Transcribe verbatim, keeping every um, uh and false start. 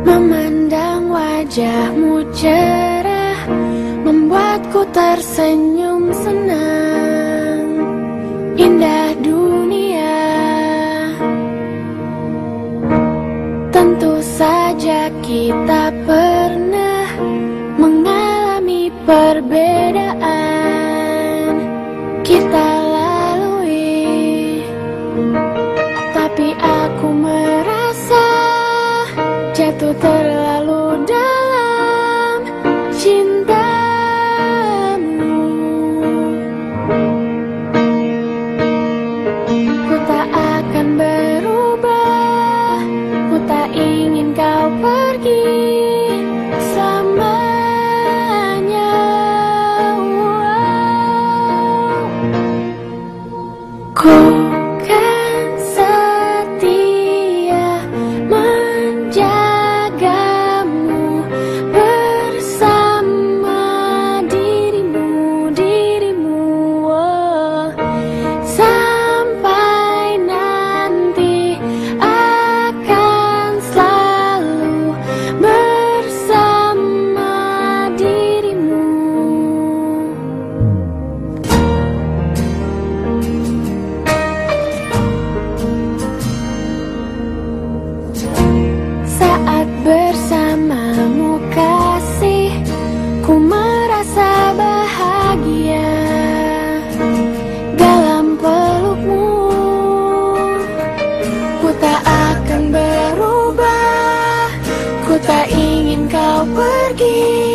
Memandang wajahmu cerah membuatku tersenyum senang. Indah dunia, tentu saja kita pernah mengalami perbedaan kita lalui, tapi aku merasa jatuh terlalu dalam cintamu. Ku tak akan berubah, ku tak ingin kau pergi selamanya. Ku kan setia menjagamu bersama dirimu, dirimu, oh. Sampai nanti akan selalu bersama dirimu. Saat bersamamu kasih, ku merasa bahagia dalam pelukmu. Ku tak akan berubah, ku tak ingin kau pergi